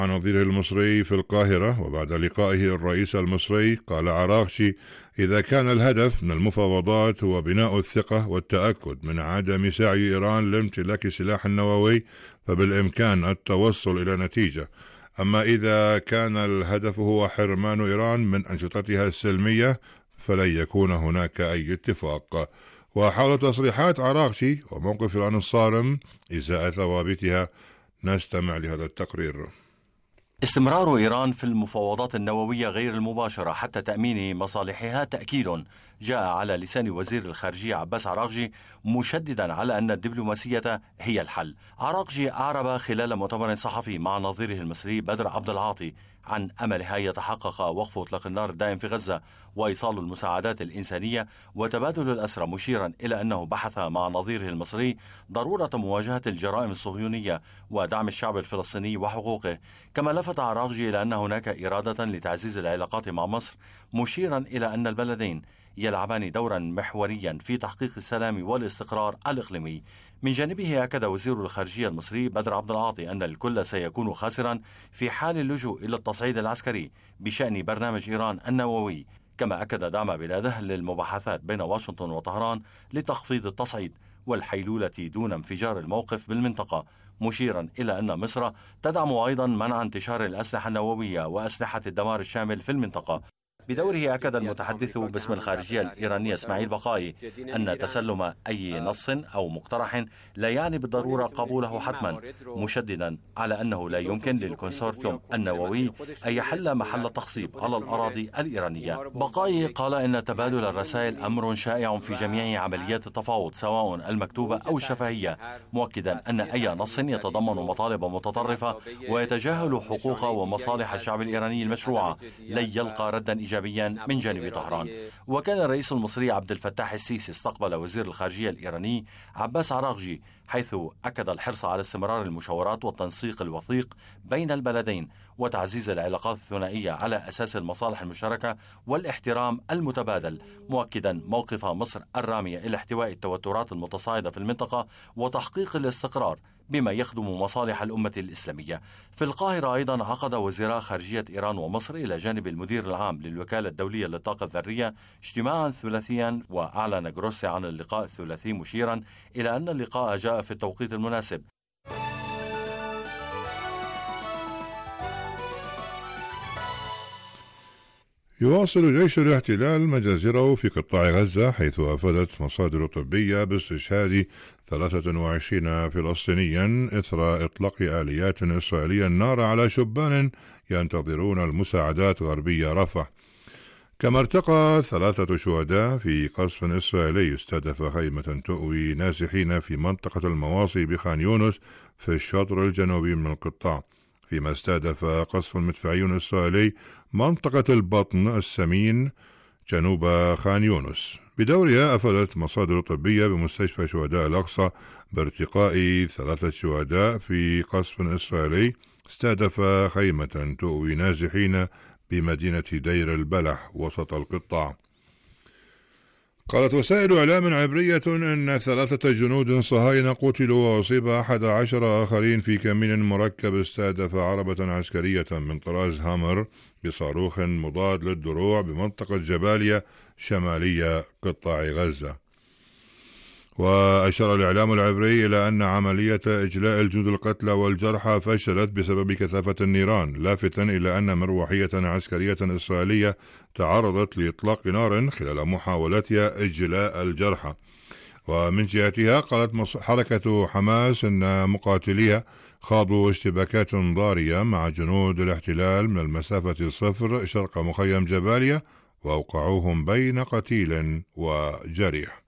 نظيره المصري في القاهرة. وبعد لقائه الرئيس المصري قال عراقشي: إذا كان الهدف من المفاوضات هو بناء الثقة والتأكد من عدم سعي إيران لامتلاك سلاح نووي فبالإمكان التوصل إلى نتيجة، أما إذا كان الهدف هو حرمان إيران من أنشطتها السلمية فلن يكون هناك أي اتفاق. وحول تصريحات عراقشي وموقف إيران الصارم إزاء ثوابتها نستمع لهذا التقرير. استمرار إيران في المفاوضات النووية غير المباشرة حتى تأمين مصالحها تأكيد جاء على لسان وزير الخارجية عباس عراقجي، مشددا على أن الدبلوماسية هي الحل. عراقجي أعرب خلال مؤتمر صحفي مع نظيره المصري بدر عبد العاطي عن أملها يتحقق وقف إطلاق النار الدائم في غزة وإيصال المساعدات الإنسانية وتبادل الأسرى، مشيرا إلى أنه بحث مع نظيره المصري ضرورة مواجهة الجرائم الصهيونية ودعم الشعب الفلسطيني وحقوقه. كما لفت عراقجي إلى أن هناك إرادة لتعزيز العلاقات مع مصر، مشيرا إلى أن البلدين يلعبان دورا محوريا في تحقيق السلام والاستقرار الإقليمي. من جانبه أكد وزير الخارجية المصري بدر عبد العاطي أن الكل سيكون خاسرا في حال اللجوء إلى التصعيد العسكري بشأن برنامج إيران النووي، كما أكد دعم بلاده للمباحثات بين واشنطن وطهران لتخفيض التصعيد والحيلولة دون انفجار الموقف بالمنطقة، مشيرا إلى أن مصر تدعم أيضا منع انتشار الأسلحة النووية وأسلحة الدمار الشامل في المنطقة. بدوره أكد المتحدث باسم الخارجية الإيرانية إسماعيل بقائي أن تسلم أي نص أو مقترح لا يعني بالضرورة قبوله حتما، مشددا على أنه لا يمكن للكونسورتيوم النووي أن يحل محل التخصيب على الأراضي الإيرانية. بقائي قال إن تبادل الرسائل أمر شائع في جميع عمليات التفاوض سواء المكتوبة أو الشفهية، مؤكدا أن أي نص يتضمن مطالب متطرفة ويتجاهل حقوق ومصالح الشعب الإيراني المشروعة لن يلقى ردا إيجابيا من جانب طهران. وكان الرئيس المصري عبد الفتاح السيسي استقبل وزير الخارجية الإيراني عباس عراقجي، حيث أكد الحرص على استمرار المشاورات والتنسيق الوثيق بين البلدين وتعزيز العلاقات الثنائية على أساس المصالح المشتركة والاحترام المتبادل، مؤكدا موقف مصر الرامية إلى احتواء التوترات المتصاعدة في المنطقة وتحقيق الاستقرار بما يخدم مصالح الأمة الإسلامية. في القاهرة أيضا عقد وزيرا خارجية إيران ومصر إلى جانب المدير العام للوكالة الدولية للطاقة الذرية اجتماعا ثلاثيا، وأعلن جروسي عن اللقاء الثلاثي مشيرا إلى أن اللقاء جاء في التوقيت المناسب. يواصل جيش الاحتلال مجازره في قطاع غزة، حيث أفادت مصادر طبية باستشهاد 23 فلسطينيا إثر إطلاق آليات إسرائيلية النار على شبان ينتظرون المساعدات غربي رفح. كما ارتقى 3 شهداء في قصف إسرائيلي استهدف خيمة تؤوي نازحين في منطقة المواصي بخان يونس في الشطر الجنوبي من القطاع، فيما استهدف قصف مدفعي إسرائيلي منطقة البطن السمين جنوب خان يونس. بدورها أفادت مصادر طبية بمستشفى شهداء الأقصى بارتقاء 3 شهداء في قصف إسرائيلي استهدف خيمة تؤوي نازحين بمدينة دير البلح وسط القطاع. قالت وسائل إعلام عبرية أن 3 جنود صهاينة قتلوا وأصيب 11 آخرين في كمين مركب استهدف عربة عسكرية من طراز هامر بصاروخ مضاد للدروع بمنطقة جباليا شمالية قطاع غزة. وأشار الإعلام العبري إلى أن عملية إجلاء الجنود القتلى والجرحى فشلت بسبب كثافة النيران، لافتا إلى أن مروحية عسكرية إسرائيلية تعرضت لإطلاق نار خلال محاولتها إجلاء الجرحى. ومن جهتها قالت حركة حماس أن مقاتليها خاضوا اشتباكات ضارية مع جنود الاحتلال من المسافة 0 شرق مخيم جباليا وأوقعوهم بين قتيل وجريح.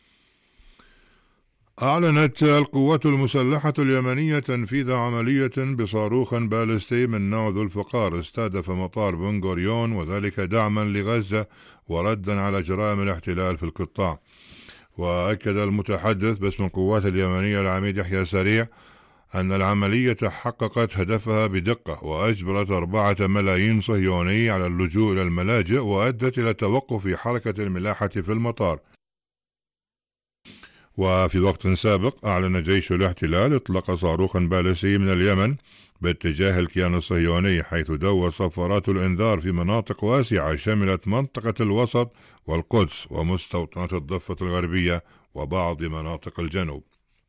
أعلنت القوات المسلحة اليمنية تنفيذ عملية بصاروخ باليستي من نوع ذو الفقار استهدف مطار بن غوريون، وذلك دعما لغزة وردا على جرائم الاحتلال في القطاع. وأكد المتحدث باسم القوات اليمنية العميد يحيى سريع أن العملية حققت هدفها بدقة وأجبرت 4 ملايين صهيوني على اللجوء إلى الملاجئ وأدت إلى توقف حركة الملاحة في المطار. وفي وقت سابق أعلن جيش الاحتلال إطلاق صاروخ باليستي من اليمن باتجاه الكيان الصهيوني، حيث دوت صفارات الإنذار في مناطق واسعة شملت منطقة الوسط والقدس ومستوطنات الضفة الغربية وبعض مناطق الجنوب.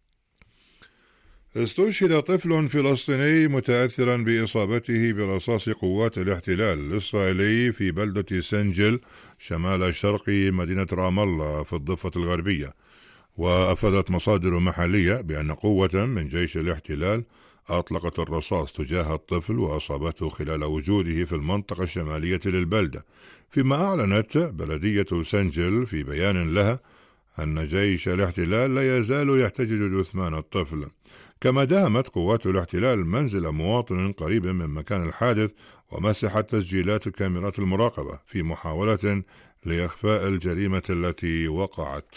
استشهد طفل فلسطيني متأثرا بإصابته برصاص قوات الاحتلال الإسرائيلي في بلدة سنجل شمال شرق مدينة رام الله في الضفة الغربية. وأفادت مصادر محلية بأن قوة من جيش الاحتلال أطلقت الرصاص تجاه الطفل وأصابته خلال وجوده في المنطقة الشمالية للبلدة، فيما أعلنت بلدية سنجل في بيان لها أن جيش الاحتلال لا يزال يحتجز جثمان الطفل. كما داهمت قوات الاحتلال منزل مواطن قريب من مكان الحادث ومسحت تسجيلات الكاميرات المراقبة في محاولة لإخفاء الجريمة التي وقعت.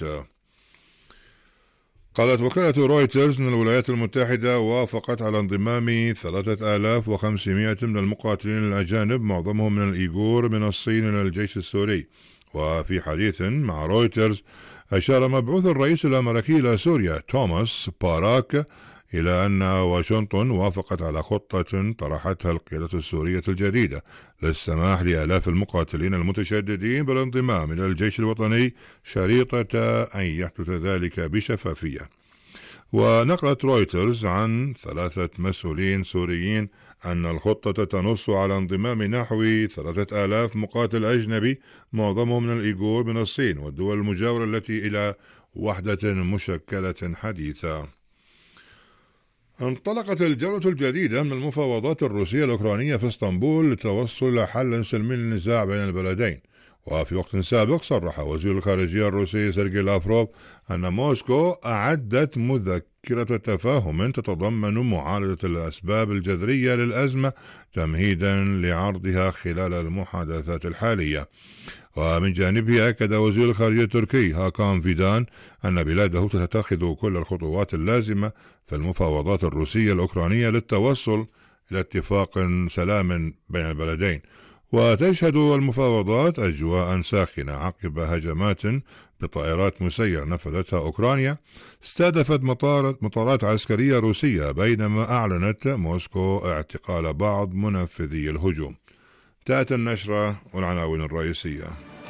قالت وكالة رويترز أن الولايات المتحدة وافقت على انضمام 3500 من المقاتلين الأجانب معظمهم من الإيغور من الصين إلى الجيش السوري. وفي حديث مع رويترز أشار مبعوث الرئيس الأمريكي إلى سوريا توماس باراك إلى أن واشنطن وافقت على خطة طرحتها القيادة السورية الجديدة للسماح لآلاف المقاتلين المتشددين بالانضمام إلى الجيش الوطني شريطة أن يحدث ذلك بشفافية. ونقلت رويترز عن 3 مسؤولين سوريين أن الخطة تنص على انضمام نحو 3000 مقاتل أجنبي معظمهم من الإيغور من الصين والدول المجاورة التي إلى وحدة مشكلة حديثة. انطلقت الجولة الجديدة من المفاوضات الروسية الأوكرانية في اسطنبول للتوصل إلى حل سلمي للنزاع بين البلدين. وفي وقت سابق صرح وزير الخارجية الروسي سيرجي لافروف أن موسكو أعدت مذكرة تفاهم تتضمن معالجة الأسباب الجذرية للأزمة تمهيدا لعرضها خلال المحادثات الحالية. ومن جانبه أكد وزير الخارجية التركي هاكان فيدان أن بلاده ستتخذ كل الخطوات اللازمة في المفاوضات الروسية الأوكرانية للتوصل إلى اتفاق سلام بين البلدين. وتشهد المفاوضات أجواء ساخنة عقب هجمات بطائرات مسيرة نفذتها أوكرانيا استهدفت مطارات عسكرية روسية، بينما أعلنت موسكو اعتقال بعض منفذي الهجوم. تأتي النشرة والعناوين الرئيسية.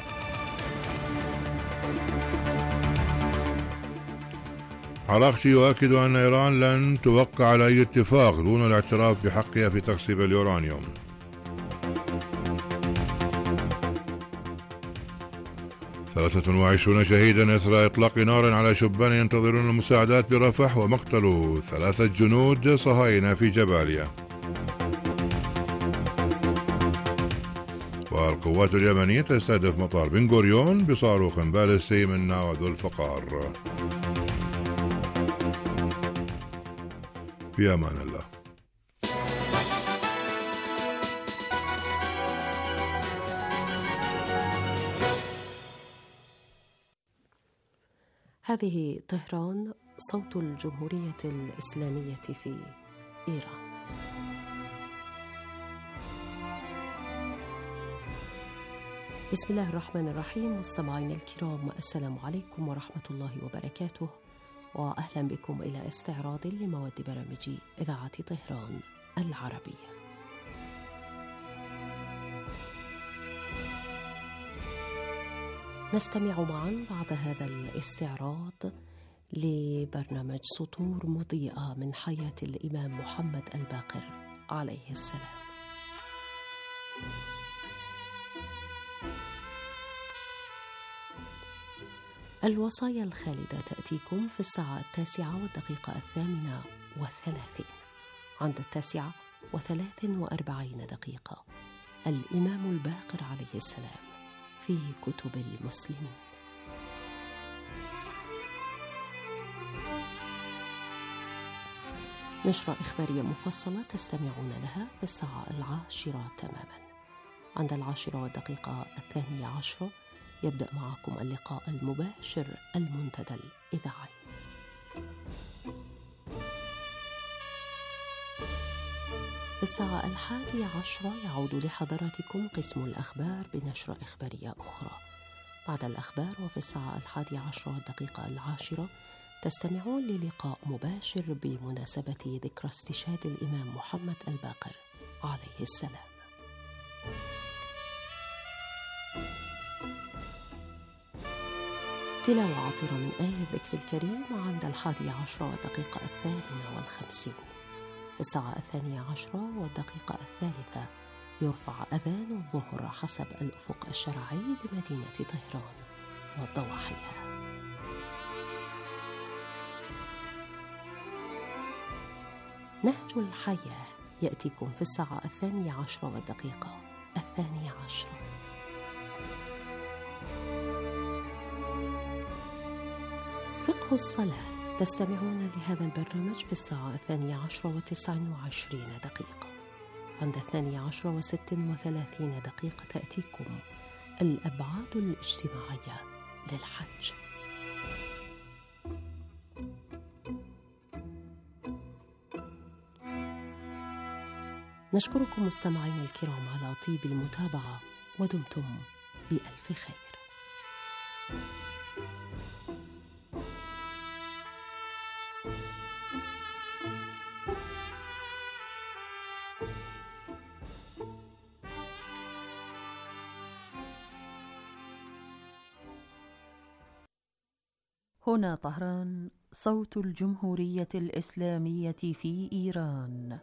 عراقشي يؤكد أن إيران لن توقع على أي اتفاق دون الاعتراف بحقها في تخصيب اليورانيوم. ثلاثة 23 شهيدا إثر إطلاق نار على شبان ينتظرون المساعدات برفح، ومقتل 3 جنود صهاينة في جباليا. والقوات اليمنية تستهدف مطار بن غوريون بصاروخ باليستي من نوع ذو الفقار. في أمان الله. هذه طهران، صوت الجمهورية الإسلامية في إيران. بسم الله الرحمن الرحيم. مستمعينا الكرام، السلام عليكم ورحمة الله وبركاته، وأهلا بكم إلى استعراض لمواد برامج إذاعة طهران العربية. نستمع معا بعد هذا الاستعراض لبرنامج سطور مضيئة من حياة الإمام محمد الباقر عليه السلام. الوصايا الخالدة تأتيكم في الساعة 9:08:38. عند 9:43 الإمام الباقر عليه السلام في كتب المسلمين. نشرة إخبارية مفصلة تستمعون لها في الساعة 10 تماما. عند 10:02 يبدأ معكم اللقاء المباشر المنتدى الإذاعي. في الساعة 11 يعود لحضراتكم قسم الأخبار بنشرة إخبارية أخرى. بعد الأخبار وفي الساعة 11:10 تستمعون للقاء مباشر بمناسبة ذكرى استشهاد الإمام محمد الباقر عليه السلام. تلاوة عطرة من آية الذكر الكريم عند 11:52 في الساعة 12:03 يرفع أذان الظهر حسب الأفق الشرعي لمدينة طهران وضواحيها. نهج الحياة يأتيكم في الساعة 12:12. فقه الصلاة تستمعون لهذا البرنامج في الساعة 12:29. عند 12:36 تأتيكم الأبعاد الاجتماعية للحج. نشكركم مستمعينا الكرام على طيب المتابعة، ودمتم بألف خير. هنا طهران، صوت الجمهورية الإسلامية في إيران.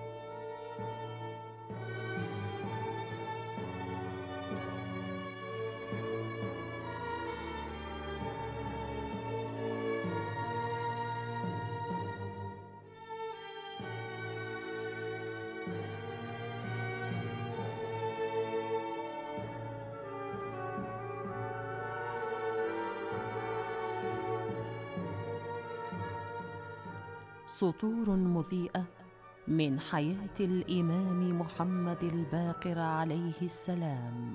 سطور مضيئة من حياة الإمام محمد الباقر عليه السلام.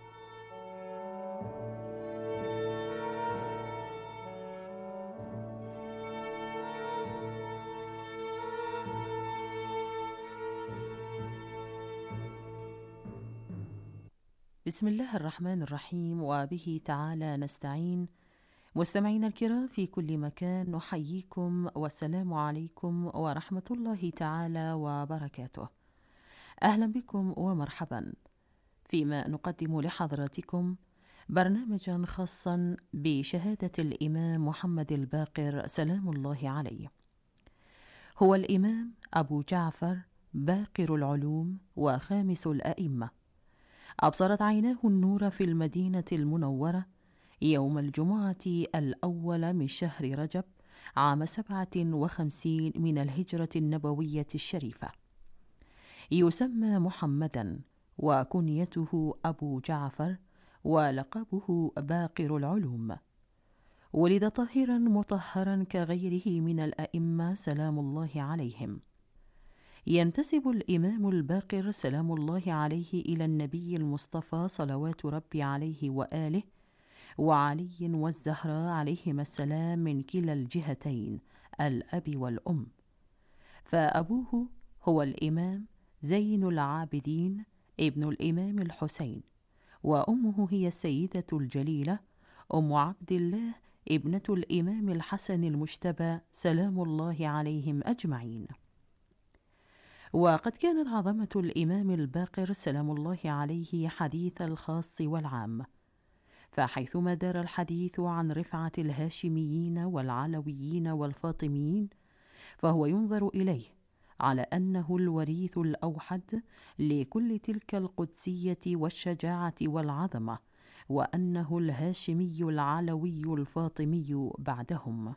بسم الله الرحمن الرحيم، وبه تعالى نستعين. مستمعينا الكرام في كل مكان، نحييكم والسلام عليكم ورحمة الله تعالى وبركاته. أهلا بكم ومرحبا فيما نقدم لحضراتكم برنامجا خاصا بشهادة الإمام محمد الباقر سلام الله عليه. هو الإمام أبو جعفر باقر العلوم وخامس الأئمة. أبصرت عيناه النور في المدينة المنورة يوم الجمعة الأول من شهر رجب عام 57 من الهجرة النبوية الشريفة. يسمى محمدا، وكنيته أبو جعفر، ولقبه باقر العلوم. ولد طاهرا مطهرا كغيره من الأئمة سلام الله عليهم. ينتسب الإمام الباقر سلام الله عليه إلى النبي المصطفى صلوات ربي عليه وآله وعلي والزهراء عليهما السلام من كلا الجهتين، الأب والأم. فأبوه هو الإمام زين العابدين ابن الإمام الحسين، وأمه هي السيدة الجليلة أم عبد الله ابنة الإمام الحسن المجتبى سلام الله عليهم أجمعين. وقد كانت عظمة الإمام الباقر سلام الله عليه حديث الخاص والعام، فحيثما دار الحديث عن رفعة الهاشميين والعلويين والفاطميين، فهو ينظر إليه على أنه الوريث الأوحد لكل تلك القدسية والشجاعة والعظمة، وأنه الهاشمي العلوي الفاطمي بعدهم.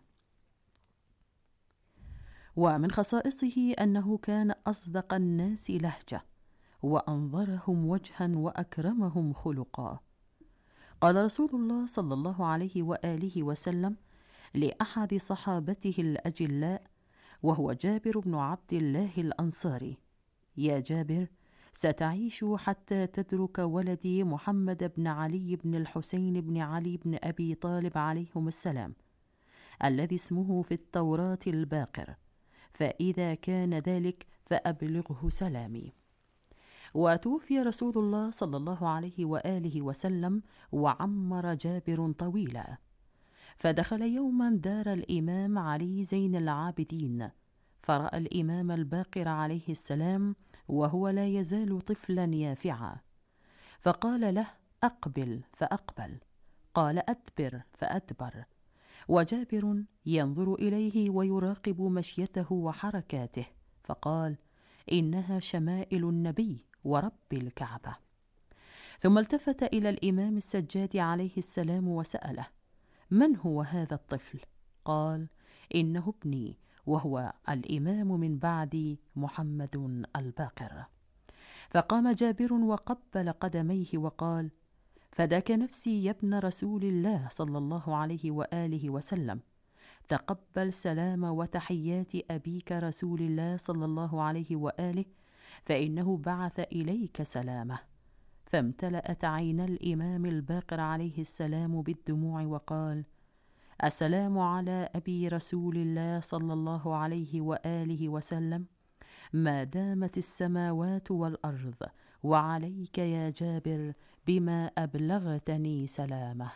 ومن خصائصه أنه كان أصدق الناس لهجة، وأنظرهم وجها، وأكرمهم خلقا. قال رسول الله صلى الله عليه وآله وسلم لأحد صحابته الأجلاء وهو جابر بن عبد الله الأنصاري: يا جابر، ستعيش حتى تدرك ولدي محمد بن علي بن الحسين بن علي بن أبي طالب عليهم السلام، الذي اسمه في التوراة الباقر، فإذا كان ذلك فأبلغه سلامي. وتوفي رسول الله صلى الله عليه وآله وسلم وعمر جابر طويلا، فدخل يوما دار الإمام علي زين العابدين، فرأى الإمام الباقر عليه السلام وهو لا يزال طفلا يافعا، فقال له: أقبل، فأقبل، قال: أدبر، فأدبر، وجابر ينظر إليه ويراقب مشيته وحركاته، فقال: إنها شمائل النبي ورب الكعبة. ثم التفت إلى الإمام السجاد عليه السلام وسأله: من هو هذا الطفل؟ قال: إنه ابني، وهو الإمام من بعد محمد الباقر. فقام جابر وقبل قدميه وقال: فداك نفسي يا ابن رسول الله صلى الله عليه وآله وسلم، تقبل سلام وتحيات أبيك رسول الله صلى الله عليه وآله، فإنه بعث إليك سلامه. فامتلأت عينا الإمام الباقر عليه السلام بالدموع وقال: السلام على أبي رسول الله صلى الله عليه وآله وسلم ما دامت السماوات والأرض، وعليك يا جابر بما أبلغتني سلامه.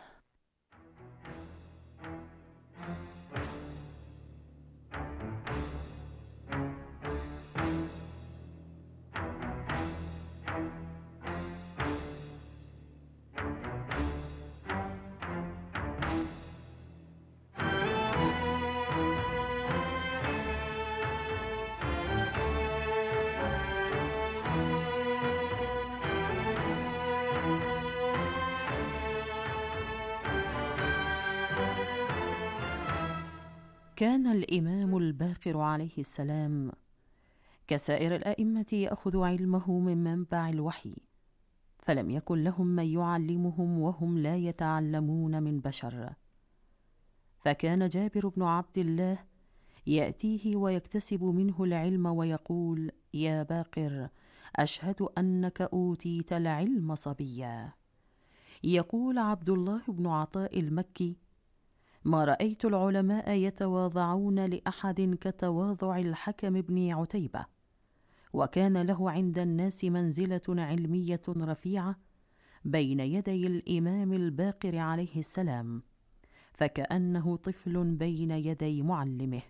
كان الإمام الباقر عليه السلام كسائر الأئمة يأخذ علمه من منبع الوحي، فلم يكن لهم من يعلمهم وهم لا يتعلمون من بشر. فكان جابر بن عبد الله يأتيه ويكتسب منه العلم ويقول: يا باقر، أشهد أنك أوتيت العلم صبيا. يقول عبد الله بن عطاء المكي: ما رأيت العلماء يتواضعون لأحد كتواضع الحكم بن عتيبة، وكان له عند الناس منزلة علمية رفيعة بين يدي الإمام الباقر عليه السلام، فكأنه طفل بين يدي معلمه.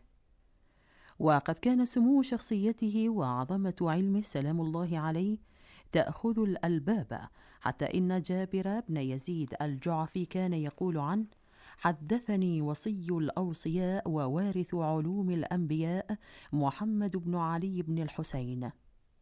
وقد كان سمو شخصيته وعظمة علمه سلام الله عليه تأخذ الألباب، حتى إن جابر بن يزيد الجعفي كان يقول عنه: حدثني وصي الأوصياء ووارث علوم الأنبياء محمد بن علي بن الحسين.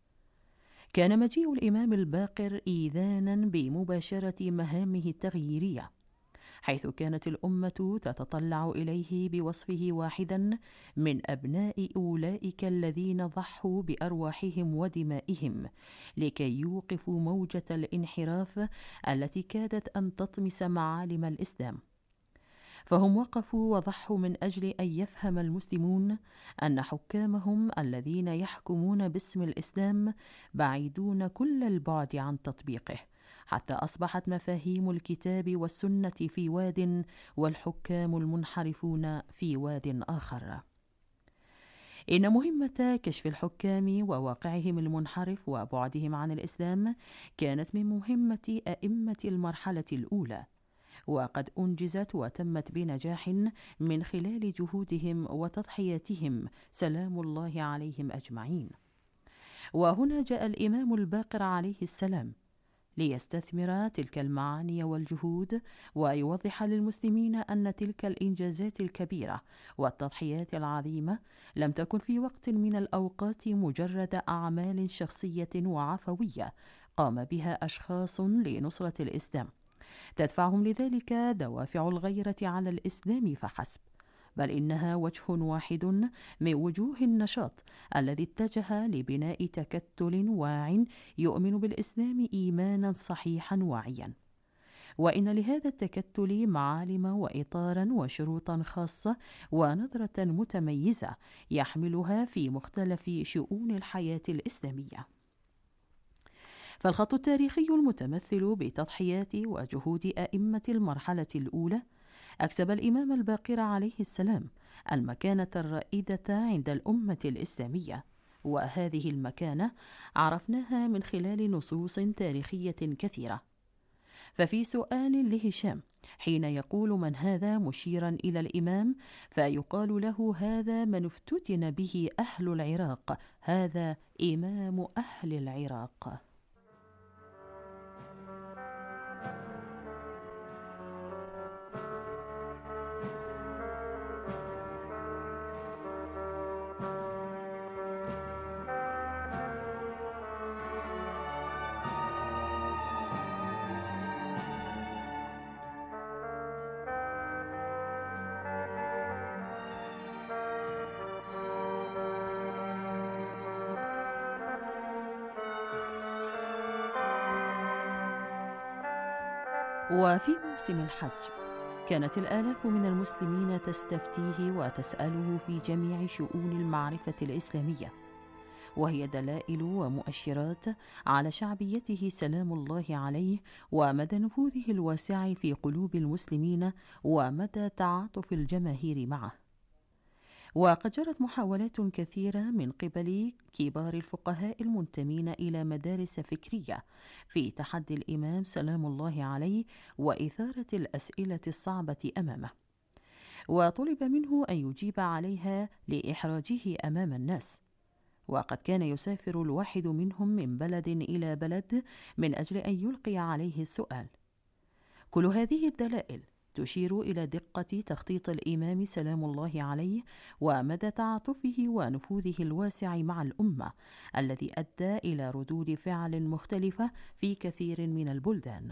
كان مجيء الإمام الباقر إيذانا بمباشرة مهامه التغييرية، حيث كانت الأمة تتطلع إليه بوصفه واحدا من أبناء أولئك الذين ضحوا بأرواحهم ودمائهم لكي يوقفوا موجة الانحراف التي كادت أن تطمس معالم الإسلام. فهم وقفوا وضحوا من أجل أن يفهم المسلمون أن حكامهم الذين يحكمون باسم الإسلام بعيدون كل البعد عن تطبيقه، حتى أصبحت مفاهيم الكتاب والسنة في واد والحكام المنحرفون في واد آخر. إن مهمة كشف الحكام وواقعهم المنحرف وبعدهم عن الإسلام كانت من مهمة أئمة المرحلة الأولى، وقد أنجزت وتمت بنجاح من خلال جهودهم وتضحياتهم سلام الله عليهم أجمعين. وهنا جاء الإمام الباقر عليه السلام ليستثمر تلك المعاني والجهود، ويوضح للمسلمين أن تلك الإنجازات الكبيرة والتضحيات العظيمة لم تكن في وقت من الأوقات مجرد أعمال شخصية وعفوية قام بها أشخاص لنصرة الإسلام تدفعهم لذلك دوافع الغيرة على الإسلام فحسب، بل إنها وجه واحد من وجوه النشاط الذي اتجه لبناء تكتل واع يؤمن بالإسلام إيمانا صحيحا واعيا. وإن لهذا التكتل معالم وإطارا وشروطا خاصة ونظرة متميزة يحملها في مختلف شؤون الحياة الإسلامية. فالخط التاريخي المتمثل بتضحيات وجهود أئمة المرحلة الأولى أكسب الإمام الباقر عليه السلام المكانة الرائدة عند الأمة الإسلامية، وهذه المكانة عرفناها من خلال نصوص تاريخية كثيرة. ففي سؤال لهشام حين يقول من هذا مشيرا إلى الإمام، فيقال له هذا من افتتن به أهل العراق، هذا إمام أهل العراق. وفي موسم الحج كانت الآلاف من المسلمين تستفتيه وتسأله في جميع شؤون المعرفة الإسلامية، وهي دلائل ومؤشرات على شعبيته سلام الله عليه ومدى نفوذه الواسع في قلوب المسلمين ومدى تعاطف الجماهير معه. وقد جرت محاولات كثيرة من قبل كبار الفقهاء المنتمين إلى مدارس فكرية في تحدي الإمام سلام الله عليه وإثارة الأسئلة الصعبة أمامه، وطلب منه أن يجيب عليها لإحراجه أمام الناس. وقد كان يسافر الواحد منهم من بلد إلى بلد من أجل أن يلقي عليه السؤال. كل هذه الدلائل تشير إلى دقة تخطيط الإمام سلام الله عليه ومدى تعاطفه ونفوذه الواسع مع الأمة، الذي أدى إلى ردود فعل مختلفة في كثير من البلدان.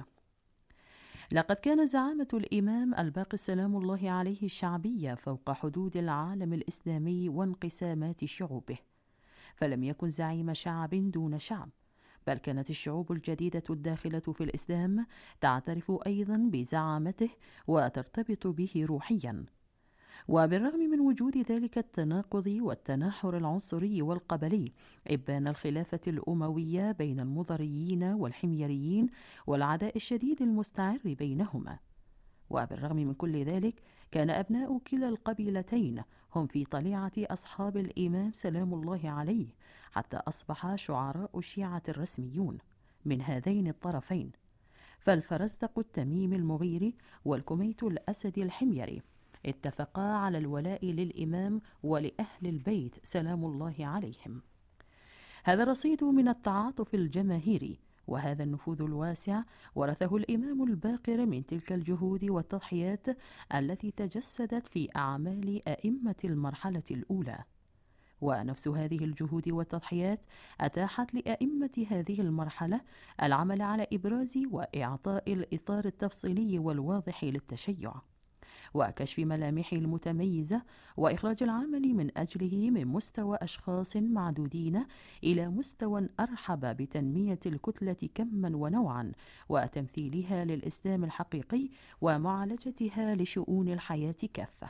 لقد كان زعامة الإمام الباقر سلام الله عليه الشعبية فوق حدود العالم الإسلامي وانقسامات شعوبه، فلم يكن زعيم شعب دون شعب، بل كانت الشعوب الجديدة الداخلة في الإسلام تعترف أيضا بزعامته وترتبط به روحيا. وبالرغم من وجود ذلك التناقض والتناحر العنصري والقبلي، إبان الخلافة الأموية بين المضريين والحميريين والعداء الشديد المستعر بينهما. وبالرغم من كل ذلك كان أبناء كلا القبيلتين هم في طليعة أصحاب الإمام سلام الله عليه، حتى أصبح شعراء الشيعة الرسميون من هذين الطرفين، فالفرزدق التميمي المغيري والكميت الأسدي الحميري اتفقا على الولاء للإمام ولأهل البيت سلام الله عليهم. هذا الرصيد من التعاطف الجماهيري وهذا النفوذ الواسع ورثه الإمام الباقر من تلك الجهود والتضحيات التي تجسدت في أعمال أئمة المرحلة الأولى. ونفس هذه الجهود والتضحيات أتاحت لأئمة هذه المرحلة العمل على إبراز وإعطاء الإطار التفصيلي والواضح للتشيع وكشف ملامحه المتميزة وإخراج العمل من أجله من مستوى أشخاص معدودين إلى مستوى أرحب بتنمية الكتلة كما ونوعا وتمثيلها للإسلام الحقيقي ومعالجتها لشؤون الحياة كافة.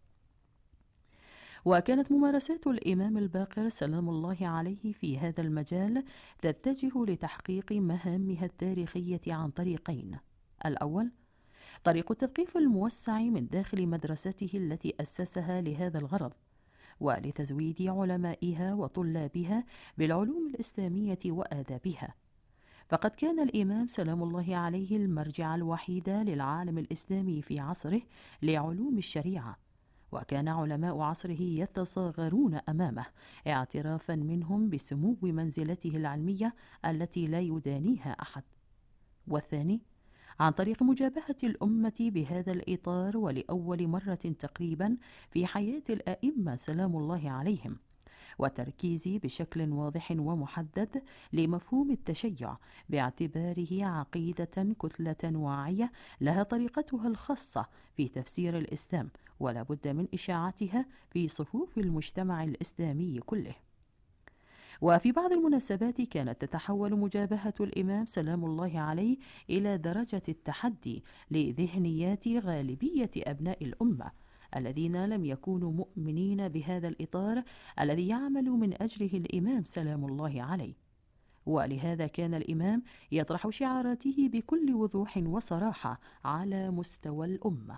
وكانت ممارسات الإمام الباقر سلام الله عليه في هذا المجال تتجه لتحقيق مهامها التاريخية عن طريقين: الأول طريق التثقيف الموسع من داخل مدرسته التي أسسها لهذا الغرض، ولتزويد علمائها وطلابها بالعلوم الإسلامية وآدابها، فقد كان الإمام سلام الله عليه المرجع الوحيد للعالم الإسلامي في عصره لعلوم الشريعة، وكان علماء عصره يتصاغرون أمامه اعترافا منهم بسمو منزلته العلمية التي لا يدانيها أحد. والثاني عن طريق مجابهة الأمة بهذا الإطار ولأول مرة تقريبا في حياة الأئمة سلام الله عليهم، والتركيز بشكل واضح ومحدد لمفهوم التشيع باعتباره عقيدة كتلة واعية لها طريقتها الخاصة في تفسير الإسلام ولا بد من إشاعتها في صفوف المجتمع الإسلامي كله. وفي بعض المناسبات كانت تتحول مجابهة الإمام سلام الله عليه إلى درجة التحدي لذهنيات غالبية أبناء الأمة الذين لم يكونوا مؤمنين بهذا الإطار الذي يعمل من أجله الإمام سلام الله عليه. ولهذا كان الإمام يطرح شعاراته بكل وضوح وصراحة على مستوى الأمة.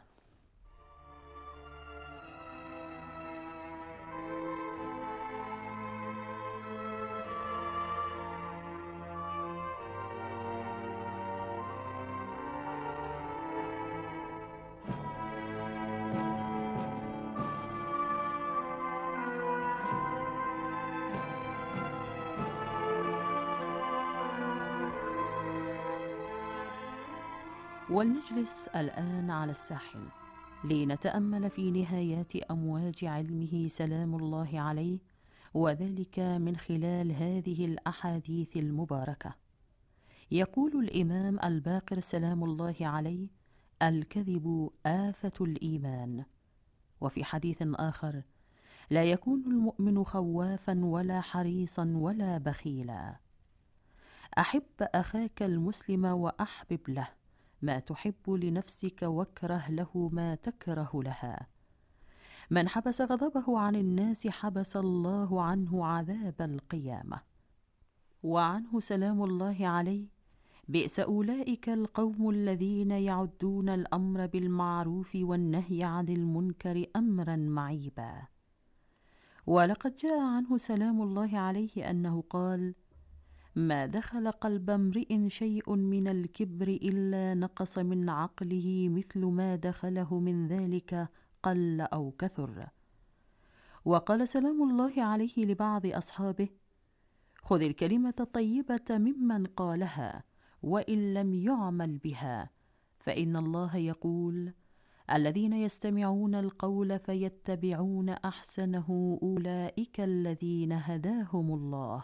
ولنجلس الآن على الساحل لنتأمل في نهايات أمواج علمه سلام الله عليه، وذلك من خلال هذه الأحاديث المباركة. يقول الإمام الباقر سلام الله عليه: الكذب آفة الإيمان. وفي حديث آخر: لا يكون المؤمن خوافا ولا حريصا ولا بخيلا. أحب أخاك المسلم وأحبب له ما تحب لنفسك، واكره له ما تكره لها. من حبس غضبه عن الناس حبس الله عنه عذاب القيامة. وعنه سلام الله عليه: بئس أولئك القوم الذين يعدون الأمر بالمعروف والنهي عن المنكر أمرا معيبا. ولقد جاء عنه سلام الله عليه أنه قال: ما دخل قلب امرئ شيء من الكبر إلا نقص من عقله مثل ما دخله من ذلك قل أو كثر. وقال سلام الله عليه لبعض أصحابه: خذ الكلمة الطيبة ممن قالها وإن لم يعمل بها، فإن الله يقول: الذين يستمعون القول فيتبعون أحسنه أولئك الذين هداهم الله.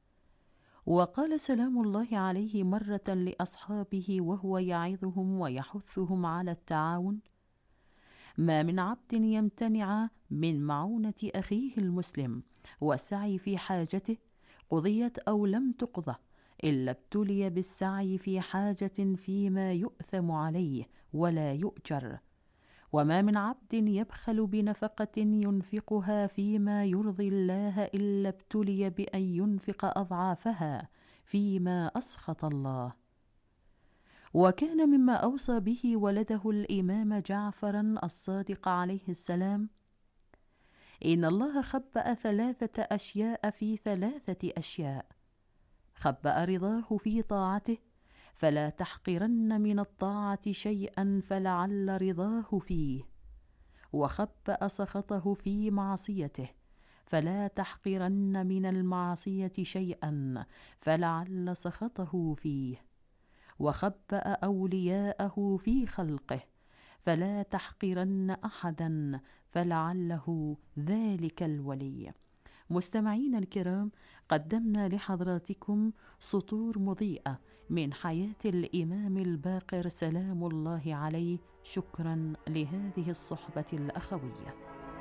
وقال سلام الله عليه مرة لأصحابه وهو يعظهم ويحثهم على التعاون: ما من عبد يمتنع من معونة أخيه المسلم والسعي في حاجته قضيت أو لم تقضى إلا ابتلي بالسعي في حاجة فيما يؤثم عليه ولا يؤجر. وما من عبد يبخل بنفقة ينفقها فيما يرضي الله إلا ابتلي بأن ينفق أضعافها فيما أسخط الله. وكان مما أوصى به ولده الإمام جعفر الصادق عليه السلام: إن الله خبأ 3 أشياء في 3 أشياء: خبأ رضاه في طاعته فلا تحقرن من الطاعة شيئا فلعل رضاه فيه، وخبأ سخطه في معصيته فلا تحقرن من المعصية شيئا فلعل سخطه فيه، وخبأ أولياءه في خلقه فلا تحقرن أحدا فلعله ذلك الولي. مستمعين الكرام، قدمنا لحضراتكم سطور مضيئة من حياة الإمام الباقر سلام الله عليه، شكرا لهذه الصحبة الأخوية.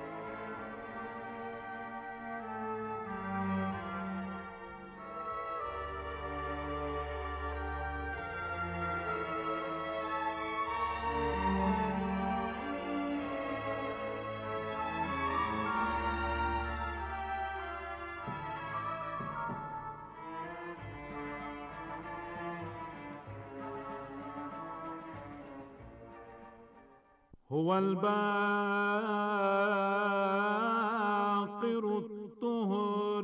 هو الباقر الطهر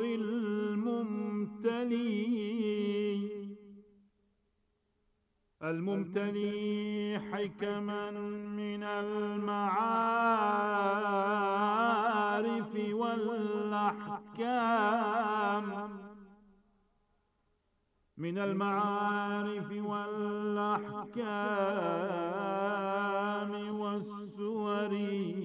الممتلي حكما من المعارف والأحكام، من المعارف والأحكام والسور.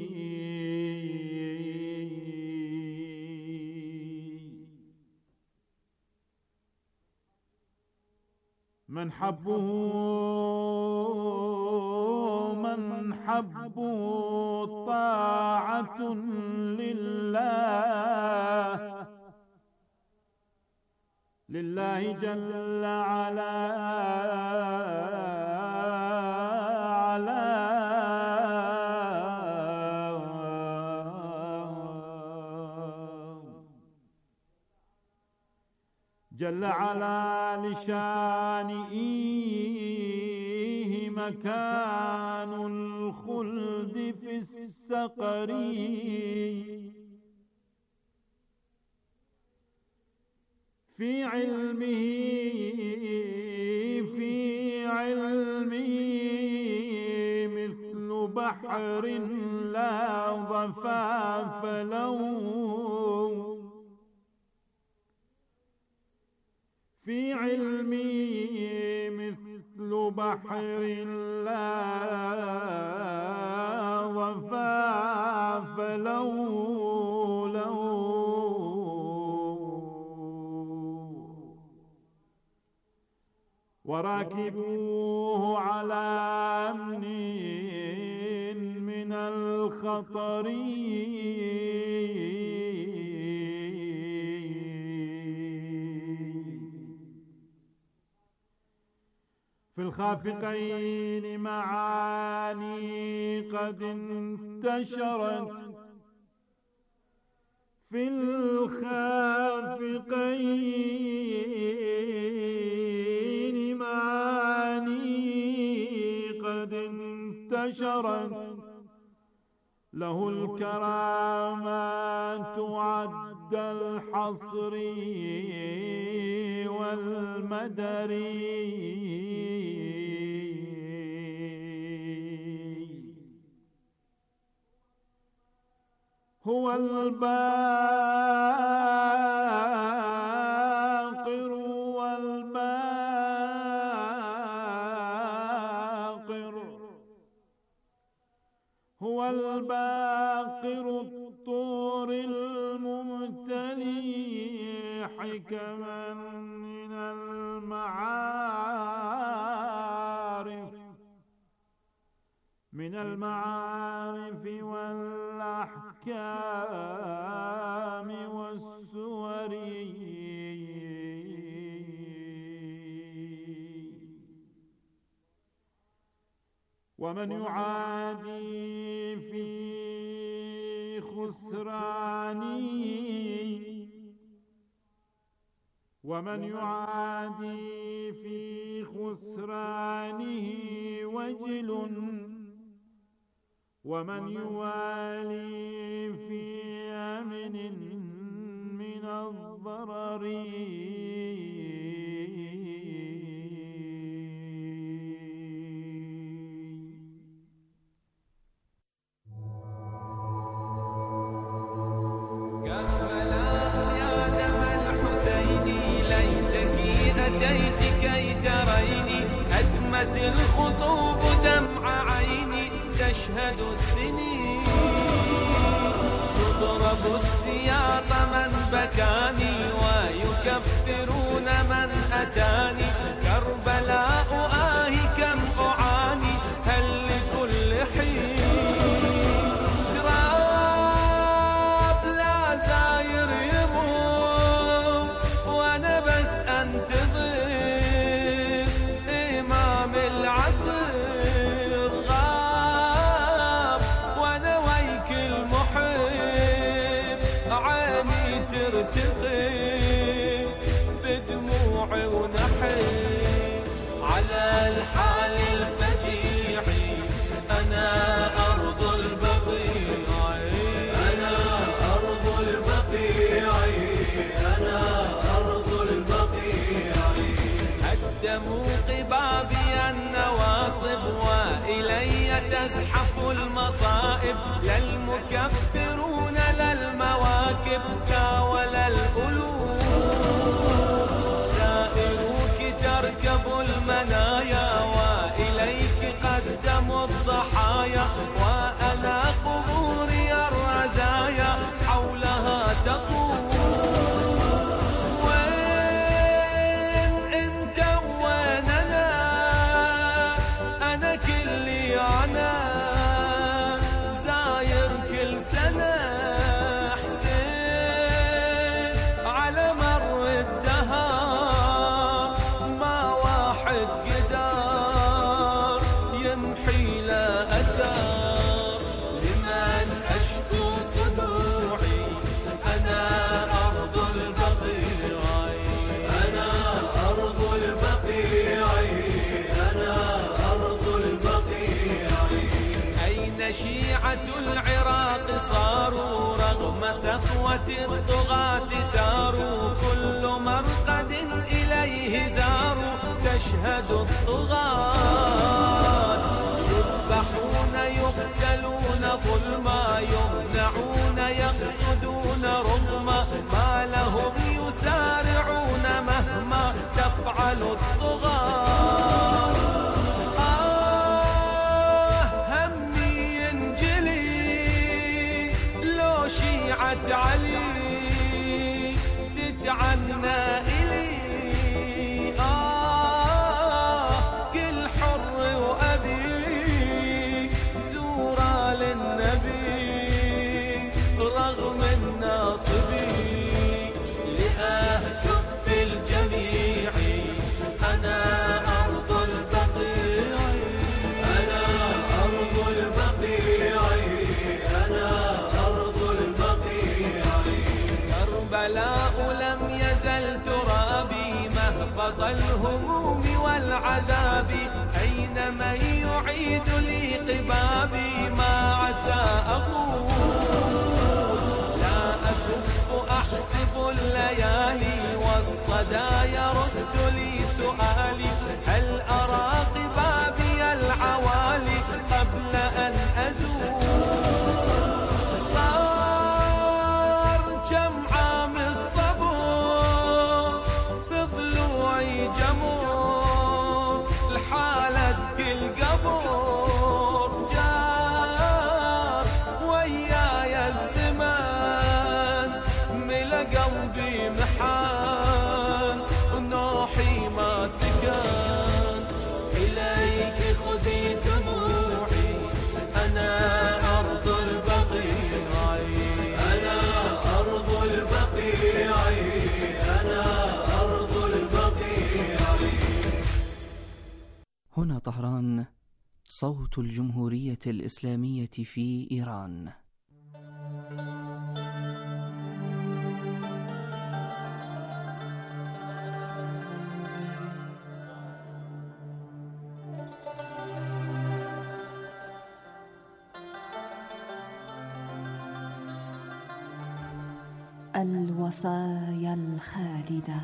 من حبه طاعة لله جل جل على لشانئه مكان الخلد في السقر، في علمه مثل بحر لا ضفاف له، في علمي مثل بحر لا ضفاف له وراكبوه على أمن من الخطر في الخافقين معاني قد انتشرت في الخافقين معاني قد انتشرت له الكرامات عد الحصر والمدر هو الباقر والباقر هو الباقر الطور الممتلي حكما من المعارف والأحكام والسور ومن يعادي في خسرانه وجل ومن يوالي في أمن من الضرر أتيت كي تريني أدمت الخطوب دمع عيني تشهد السنين يضرب السياط من بكاني ويكفرون من أتاني كربلاء كم أعاني هل لكل حين تراب لا زاير يموت وأنا بس أنتظر إمام العصر غاب وأنا ويك المحب عيني ترتقي بدموعي ونحب على الحال الفجيع أنا أرض البقيع أنا أرض البقيع أنا أرض البقيع هدموا قبابي النواصب وإلي تزحف المصائب للمكفرون للمواكب يا ولا الألوف زائروك تركب المنايا وإليك قدموا الضحايا وأنا قبوري الرزايا حولها تطوف وين انت وين أنا كلي أنا زاير كل سنة حسين على مر الدهر ما واحد قدر يمحي لا أثر لمن أشكو سبوعي أنا أرض البقيع أنا أرض البقيع أنا أرض البقيع أين شيعة العراق صاروا رغم سطوة الطغاة ساروا كل مرقد إليه زاروا تشهد الطغاة يذبحون يقتلون ظلما يمنعون يقصدون رغما ما لهم يسارعون مهما تفعل الطغاة العذاب أين من يعيد لي قبابي ما عسى أقول لا أشف أحسب الليالي والصدى يرد لي سؤالي هل أرى قبابي العوالي قبل أن أزول صار كم عام الصبر بضلوعي جمور الحالة كل قبر جار وياي الزمان ملا قلبي محان ونوحي ما سكان إليك خذي دموعي أنا أرض البقيع أنا أرض البقيع أنا أرض البقيع. هنا طهران، صوت الجمهورية الإسلامية في إيران. الوصايا الخالدة.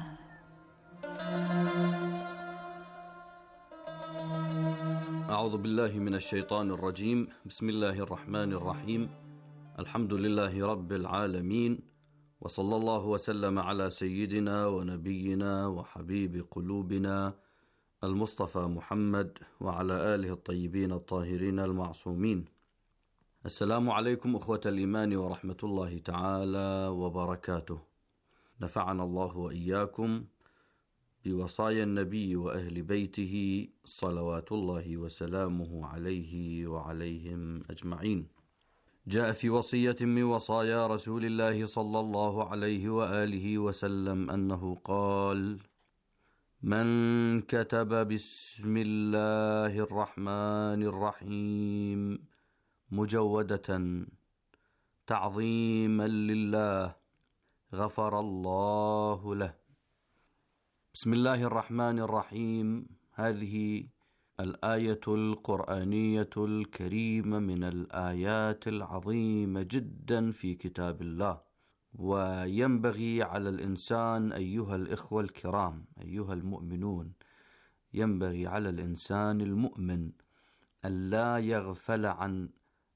أعوذ بالله من الشيطان الرجيم. بسم الله الرحمن الرحيم. الحمد لله رب العالمين، وصلى الله وسلم على سيدنا ونبينا وحبيب قلوبنا المصطفى محمد وعلى آله الطيبين الطاهرين المعصومين. السلام عليكم أخوة الإيمان ورحمة الله تعالى وبركاته. نفعنا الله وإياكم بوصايا النبي وأهل بيته صلوات الله وسلامه عليه وعليهم أجمعين. جاء في وصية من وصايا رسول الله صلى الله عليه وآله وسلم أنه قال: من كتب بسم الله الرحمن الرحيم مجودة تعظيما لله غفر الله له. بسم الله الرحمن الرحيم، هذه الآية القرآنية الكريمة من الآيات العظيمة جدا في كتاب الله، وينبغي على الإنسان أيها الإخوة الكرام أيها المؤمنون، ينبغي على الإنسان المؤمن أن لا يغفل عن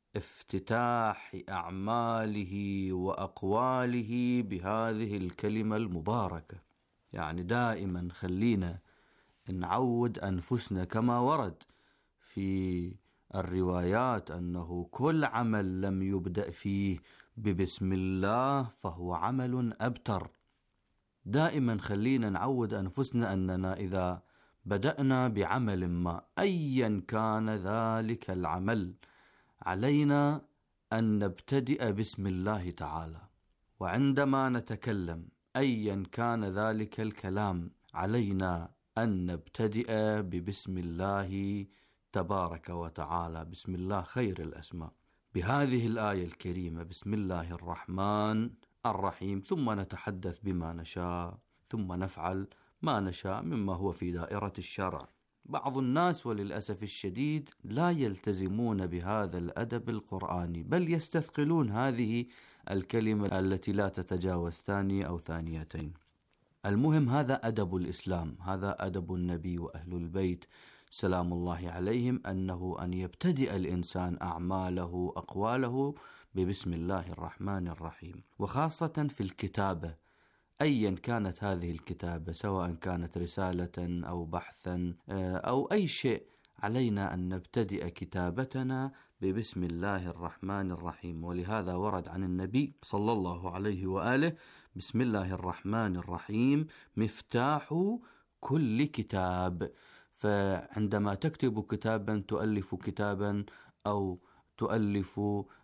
افتتاح أعماله وأقواله بهذه الكلمة المباركة. يعني دائما خلينا نعود أنفسنا كما ورد في الروايات أنه كل عمل لم يبدأ فيه ببسم الله فهو عمل أبتر. دائما خلينا نعود أنفسنا أننا إذا بدأنا بعمل ما أيا كان ذلك العمل علينا أن نبتدئ بسم الله تعالى، وعندما نتكلم أيا كان ذلك الكلام علينا أن نبتدئ ببسم الله تبارك وتعالى. بسم الله خير الأسماء. بهذه الآية الكريمة بسم الله الرحمن الرحيم، ثم نتحدث بما نشاء، ثم نفعل ما نشاء مما هو في دائرة الشرع. بعض الناس وللأسف الشديد لا يلتزمون بهذا الأدب القرآني، بل يستثقلون هذه الكلمة التي لا تتجاوز ثانية أو ثانيتين. المهم هذا أدب الإسلام، هذا أدب النبي وأهل البيت سلام الله عليهم، أنه أن يبتدئ الإنسان أعماله أقواله ببسم الله الرحمن الرحيم، وخاصة في الكتابة أيا كانت هذه الكتابة، سواء كانت رسالة أو بحثا أو أي شيء، علينا أن نبتدئ كتابتنا ببسم الله الرحمن الرحيم. ولهذا ورد عن النبي صلى الله عليه وآله: بسم الله الرحمن الرحيم مفتاح كل كتاب. فعندما تكتب كتابا، تؤلف كتابا أو تؤلف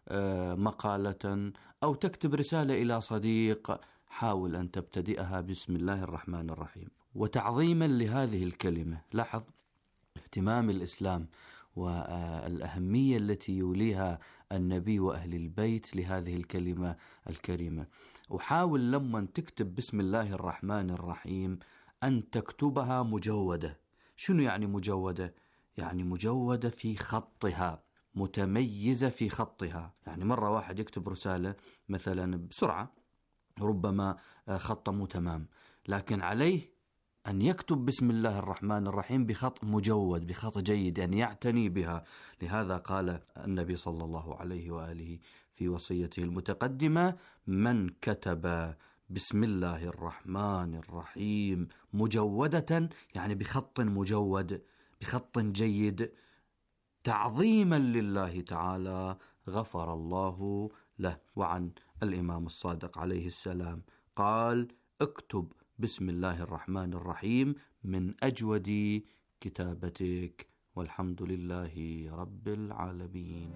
مقالة أو تكتب رسالة إلى صديق، حاول أن تبتدئها بسم الله الرحمن الرحيم. وتعظيما لهذه الكلمة، لاحظ اهتمام الإسلام والأهمية التي يوليها النبي وأهل البيت لهذه الكلمة الكريمة. وحاول لما تكتب بسم الله الرحمن الرحيم أن تكتبها مجودة، شنو يعني مجودة؟ يعني مجودة في خطها، متميزة في خطها. يعني مرة واحد يكتب رسالة مثلا بسرعة، ربما خطه مو تمام، لكن عليه أن يكتب بسم الله الرحمن الرحيم بخط مجود، بخط جيد، أن يعتني بها. لهذا قال النبي صلى الله عليه وآله في وصيته المتقدمة: من كتب بسم الله الرحمن الرحيم مجودة، يعني بخط مجود، بخط جيد، تعظيما لله تعالى، غفر الله له. وعن الإمام الصادق عليه السلام قال: اكتب بسم الله الرحمن الرحيم من أجود كتابتك، والحمد لله رب العالمين.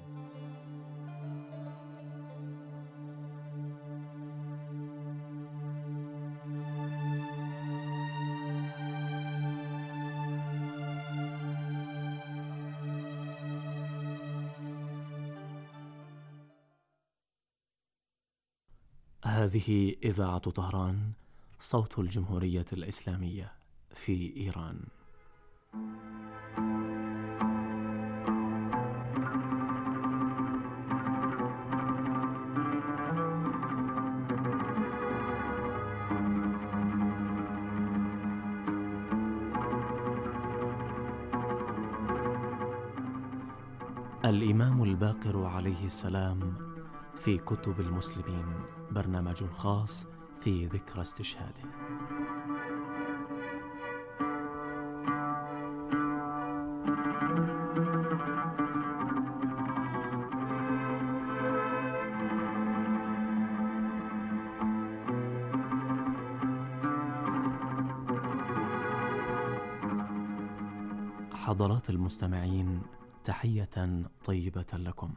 هذه إذاعة طهران، صوت الجمهورية الإسلامية في إيران. الإمام الباقر عليه السلام في كتب المسلمين، برنامج خاص في ذكرى استشهاده. حضرات المستمعين، تحية طيبة لكم.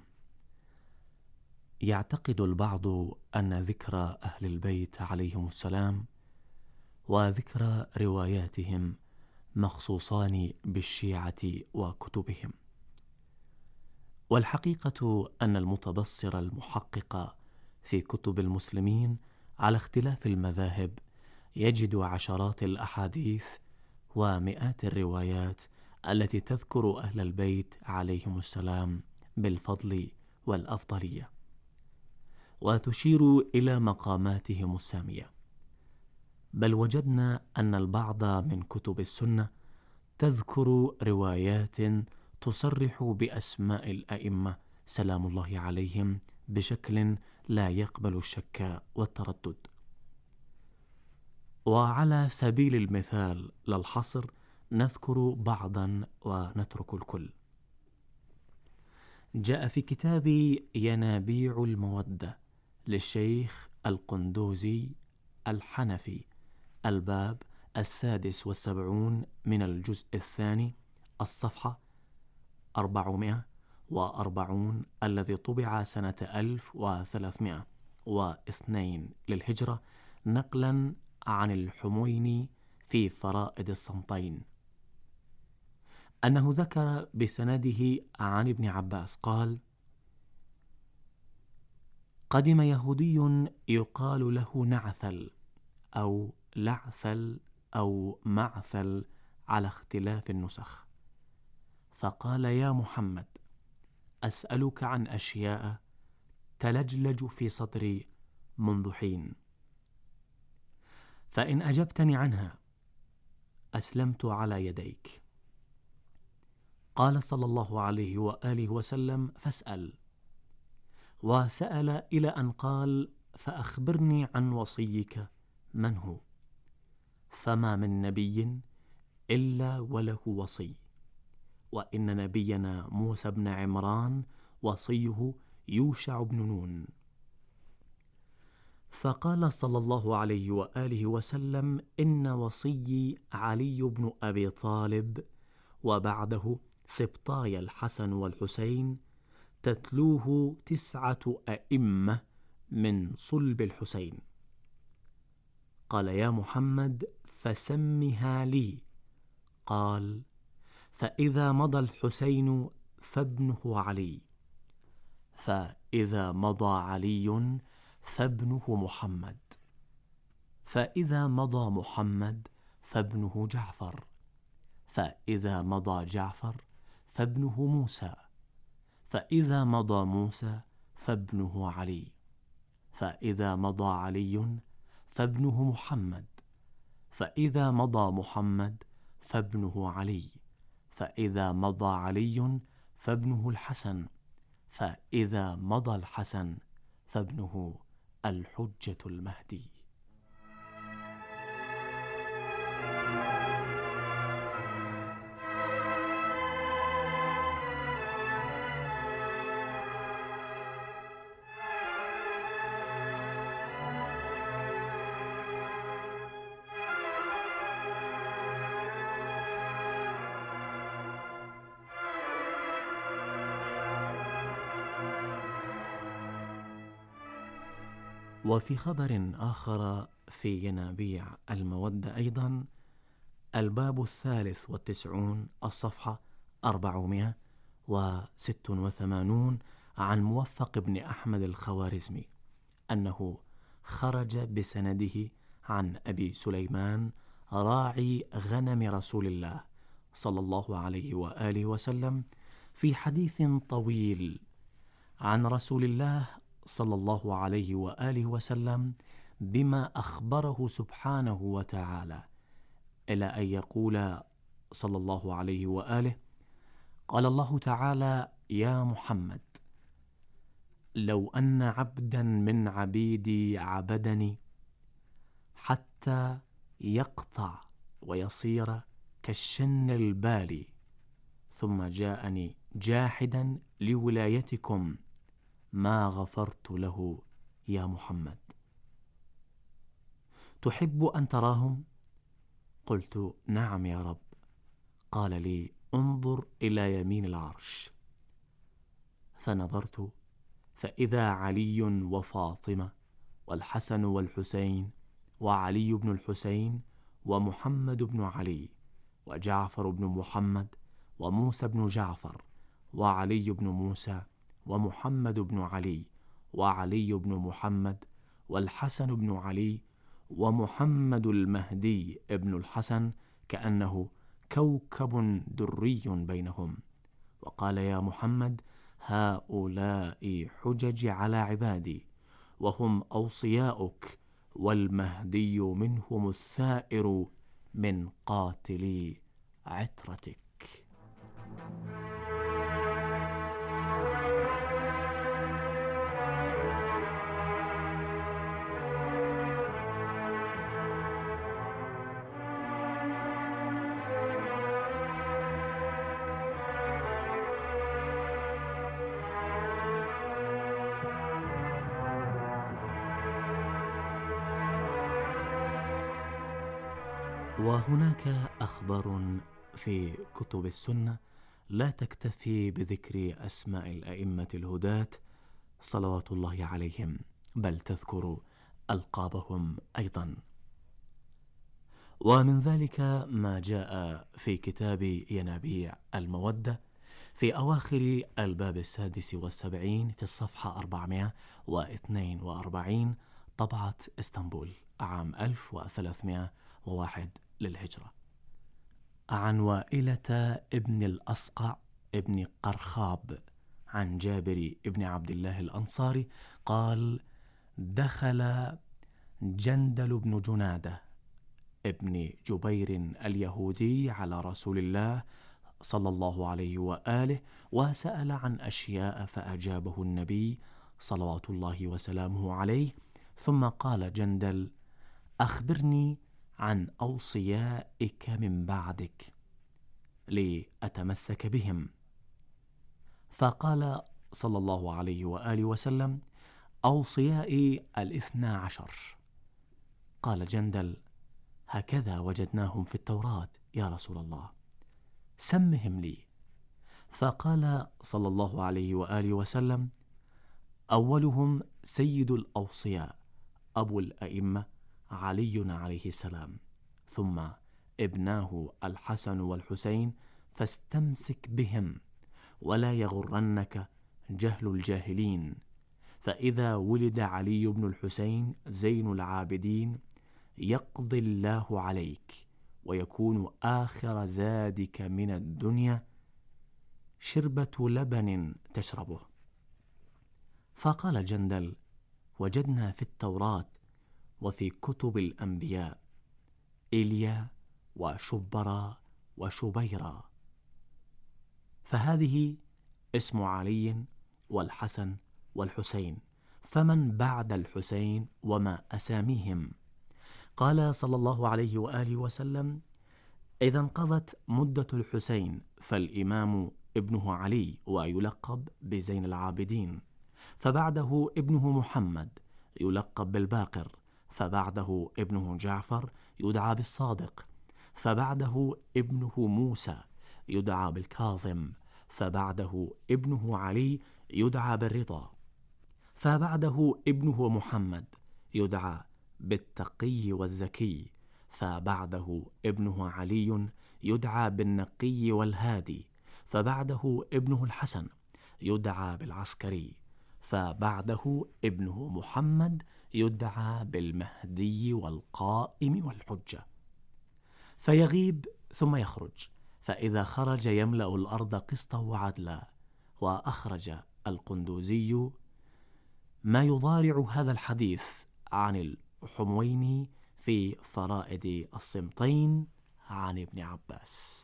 يعتقد البعض أن ذكرى أهل البيت عليهم السلام وذكرى رواياتهم مخصوصان بالشيعة وكتبهم، والحقيقة أن المتبصر المحقق في كتب المسلمين على اختلاف المذاهب يجد عشرات الأحاديث ومئات الروايات التي تذكر أهل البيت عليهم السلام بالفضل والأفضلية، وتشير إلى مقاماتهم السامية. بل وجدنا أن البعض من كتب السنة تذكر روايات تصرح بأسماء الأئمة سلام الله عليهم بشكل لا يقبل الشك والتردد. وعلى سبيل المثال لا الحصر نذكر بعضا ونترك الكل. جاء في كتاب ينابيع المودة للشيخ القندوزي الحنفي الباب 76 من الجزء الثاني الصفحة 440 الذي طبع سنة 1302 للهجرة، نقلا عن الحمويني في فرائد الصمتين، أنه ذكر بسنده عن ابن عباس قال: قدم يهودي يقال له نعثل أو لعثل أو معثل على اختلاف النسخ، فقال: يا محمد، أسألك عن أشياء تلجلج في صدري منذ حين، فإن أجبتني عنها أسلمت على يديك. قال صلى الله عليه وآله وسلم: فاسأل. وسأل إلى أن قال: فأخبرني عن وصيك من هو؟ فما من نبي إلا وله وصي، وإن نبينا موسى بن عمران وصيه يوشع بن نون. فقال صلى الله عليه وآله وسلم: إن وصيي علي بن أبي طالب، وبعده سبطاي الحسن والحسين، تتلوه 9 أئمة من صلب الحسين. قال: يا محمد، فسمها لي. قال: فإذا مضى الحسين فابنه علي، فإذا مضى علي فابنه محمد، فإذا مضى محمد فابنه جعفر، فإذا مضى جعفر فابنه موسى، فإذا مضى موسى فابنه علي، فإذا مضى علي فابنه محمد، فإذا مضى محمد فابنه علي، فإذا مضى علي فابنه الحسن، فإذا مضى الحسن فابنه الحجة المهدي. وفي خبر آخر في ينابيع المودة أيضا، الباب 93 الصفحة 486 عن موفق بن أحمد الخوارزمي أنه خرج بسنده عن أبي سليمان راعي غنم رسول الله صلى الله عليه وآله وسلم في حديث طويل عن رسول الله صلى الله عليه وآله وسلم بما أخبره سبحانه وتعالى، إلى أن يقول صلى الله عليه وآله: قال الله تعالى: يا محمد، لو أن عبدا من عبيدي عبدني حتى يقطع ويصير كالشن البالي، ثم جاءني جاحدا لولايتكم، ما غفرت له يا محمد. تحب أن تراهم؟ قلت: نعم يا رب. قال لي: انظر إلى يمين العرش. فنظرت فإذا علي وفاطمة والحسن والحسين وعلي بن الحسين ومحمد بن علي وجعفر بن محمد وموسى بن جعفر وعلي بن موسى ومحمد بن علي وعلي بن محمد والحسن بن علي ومحمد المهدي ابن الحسن، كأنه كوكب دري بينهم. وقال: يا محمد، هؤلاء حجج على عبادي، وهم أوصياؤك، والمهدي منهم الثائر من قاتلي عترتك. وهناك أخبار في كتب السنة لا تكتفي بذكر أسماء الأئمة الهداة صلوات الله عليهم، بل تذكر ألقابهم أيضا. ومن ذلك ما جاء في كتاب ينابيع المودة في أواخر الباب 76 في الصفحة 442 طبعة اسطنبول عام 1301 للهجرة، عن وائلة ابن الأصقع ابن قرخاب عن جابر ابن عبد الله الأنصاري قال: دخل جندل بن جنادة ابن جبير اليهودي على رسول الله صلى الله عليه وآله وسأل عن أشياء، فأجابه النبي صلوات الله وسلامه عليه، ثم قال جندل: أخبرني عن أوصيائك من بعدك لأتمسك بهم. فقال صلى الله عليه وآله وسلم: أوصيائي 12. قال جندل: هكذا وجدناهم في التوراة يا رسول الله، سمهم لي. فقال صلى الله عليه وآله وسلم: أولهم سيد الأوصياء أبو الأئمة علي عليه السلام، ثم ابناه الحسن والحسين، فاستمسك بهم ولا يغرنك جهل الجاهلين، فإذا ولد علي بن الحسين زين العابدين يقضي الله عليك ويكون آخر زادك من الدنيا شربة لبن تشربه. فقال جندل: وجدنا في التوراة وفي كتب الأنبياء إيليا وشبرا وشبيرا، فهذه اسم علي والحسن والحسين، فمن بعد الحسين وما أساميهم؟ قال صلى الله عليه وآله وسلم: إذا انقضت مدة الحسين فالإمام ابنه علي ويلقب بزين العابدين، فبعده ابنه محمد يلقب بالباقر، فبعده ابنه جعفر يدعى بالصادق، فبعده ابنه موسى يدعى بالكاظم، فبعده ابنه علي يدعى بالرضا، فبعده ابنه محمد يدعى بالتقي والزكي، فبعده ابنه علي يدعى بالنقي والهادي، فبعده ابنه الحسن يدعى بالعسكري، فبعده ابنه محمد يدعى بالمهدي والقائم والحجة. فيغيب ثم يخرج، فإذا خرج يملأ الأرض قسطا وعدلا. وأخرج القندوزي ما يضارع هذا الحديث عن الحمويني في فرائد الصمتين عن ابن عباس.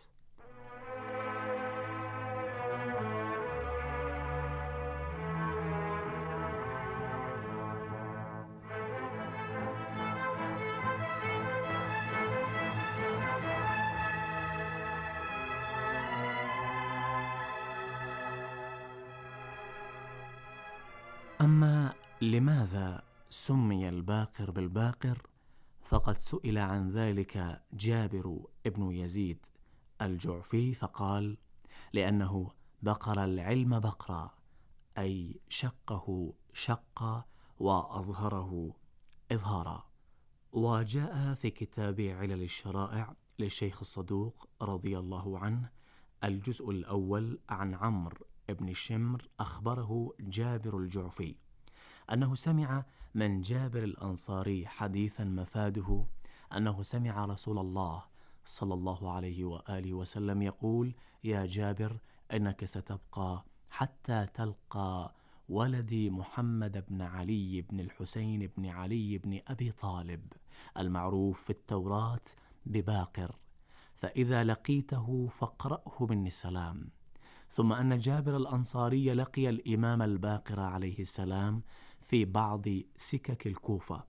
أما لماذا سمي الباقر بالباقر؟ فقد سئل عن ذلك جابر ابن يزيد الجعفي فقال: لأنه بقر العلم بقرا، أي شقه شقا وأظهره إظهارا. وجاء في كتاب علل الشرائع للشيخ الصدوق رضي الله عنه الجزء الأول عن عمرو ابن الشمر أخبره جابر الجعفي أنه سمع من جابر الأنصاري حديثا مفاده أنه سمع رسول الله صلى الله عليه وآله وسلم يقول: يا جابر، إنك ستبقى حتى تلقى ولدي محمد بن علي بن الحسين بن علي بن أبي طالب المعروف في التوراة بباقر، فإذا لقيته فاقرأه مني السلام. ثم أن جابر الأنصاري لقي الإمام الباقر عليه السلام في بعض سكك الكوفة،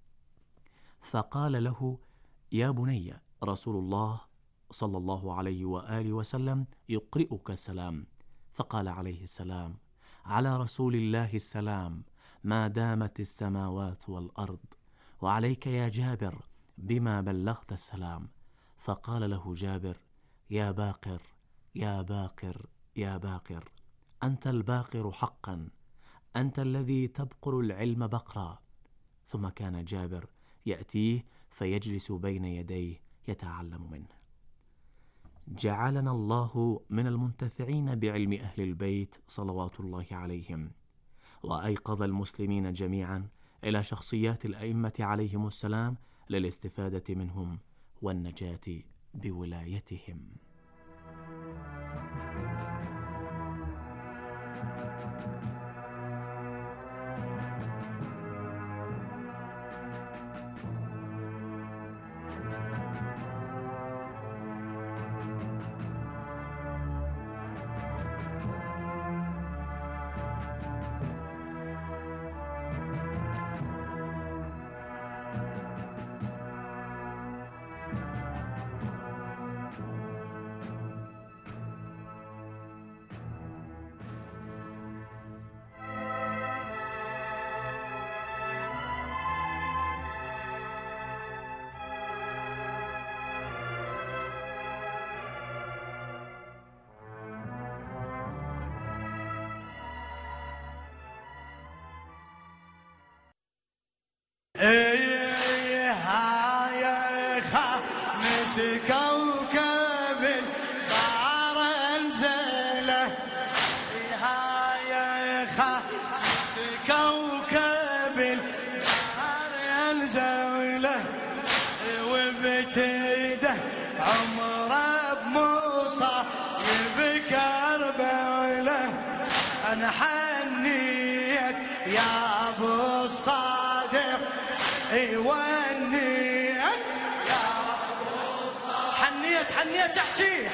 فقال له: يا بني، رسول الله صلى الله عليه وآله وسلم يقرئك السلام. فقال عليه السلام: على رسول الله السلام ما دامت السماوات والأرض، وعليك يا جابر بما بلغت السلام. فقال له جابر: يا باقر يا باقر يا باقر، أنت الباقر حقا، أنت الذي تبقر العلم بقرا. ثم كان جابر يأتيه فيجلس بين يديه يتعلم منه. جعلنا الله من المنتفعين بعلم أهل البيت صلوات الله عليهم، وأيقظ المسلمين جميعا إلى شخصيات الأئمة عليهم السلام للاستفادة منهم والنجاة بولايتهم. كوكب البحر انزله، يا خامس كوكب البحر انزله، وبتيده أنا حنيت يا أبو الصادق ونيت يا أبو الصادق حنيت احكي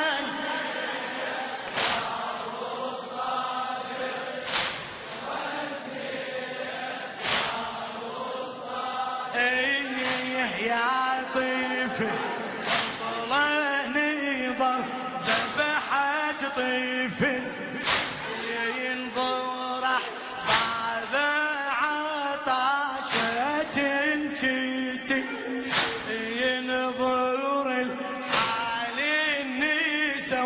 يا طفل طلعني ضر ذبحت طفل ينظر بعد عطاشة جيتي ينظر الحال النسا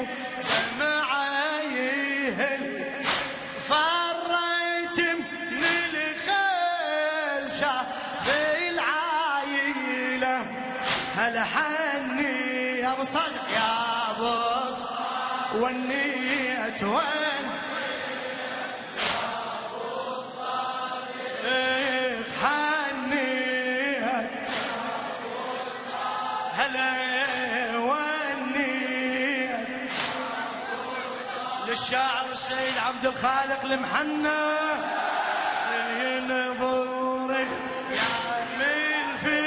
ومعايهل فريت من الخلشة هلا حني يا ابو صادق يا ابو ونيت وين حنيت هلا ونيت للشاعر السيد عبد الخالق المحنى ينظرك يا من في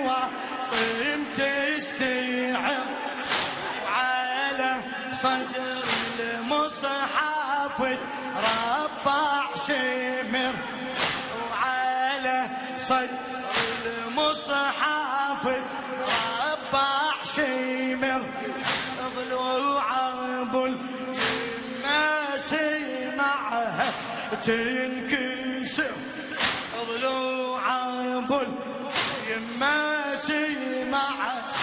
تستيعب على صدر المصحف ربع شمر وعلى صدر المصحف ربع شمر ضلوع ابو ما سمعها تنكسر ضلوع ابو ما سمع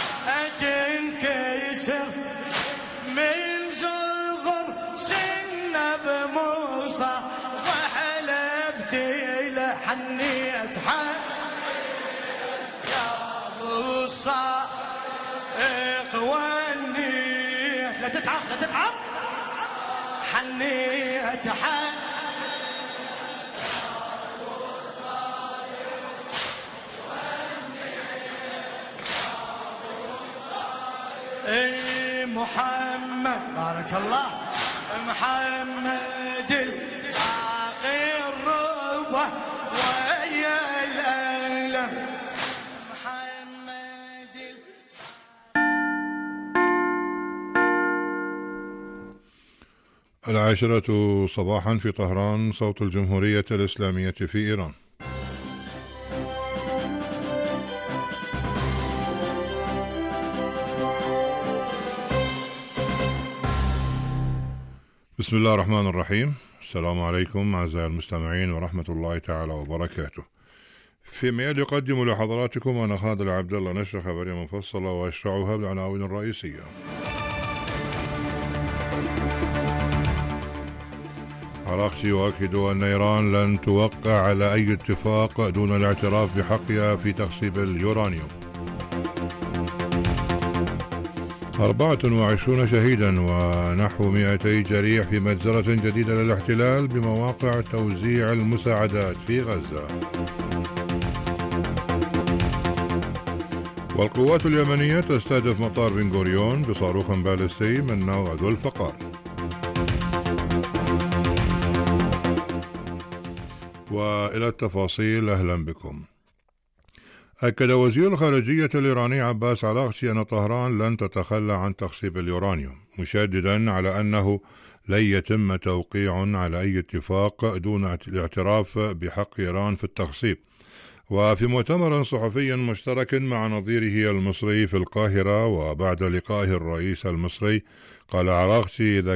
تنكسر من صغر سن بموسى وحلبت له حنيت يا ابو الصادق ونيت لا تتعب حنيت محمد بارك الله محمد الباقي الربع ويا الألم محمد العاشرة صباحا في طهران، صوت الجمهورية الإسلامية في إيران. بسم الله الرحمن الرحيم. السلام عليكم أعزائي المستمعين ورحمة الله تعالى وبركاته. فيما يلي يقدم لحضراتكم أنا خالد العبد الله نشرة خبرية مفصلة وأشرعها بالعناوين الرئيسية. عراقجي يؤكد أن إيران لن توقع على أي اتفاق دون الاعتراف بحقها في تخصيب اليورانيوم. 24 شهيدا ونحو 200 جريح في مجزرة جديدة للاحتلال بمواقع توزيع المساعدات في غزة. والقوات اليمنية تستهدف مطار بن غوريون بصاروخ باليستي من نوع ذو الفقار. وإلى التفاصيل، أهلا بكم. أكد وزير الخارجية الإيراني عباس عراقجي أن طهران لن تتخلى عن تخصيب اليورانيوم، مشددا على أنه لن يتم توقيع على أي اتفاق دون الاعتراف بحق إيران في التخصيب. وفي مؤتمر صحفي مشترك مع نظيره المصري في القاهرة وبعد لقائه الرئيس المصري، قال عراقجي: إذا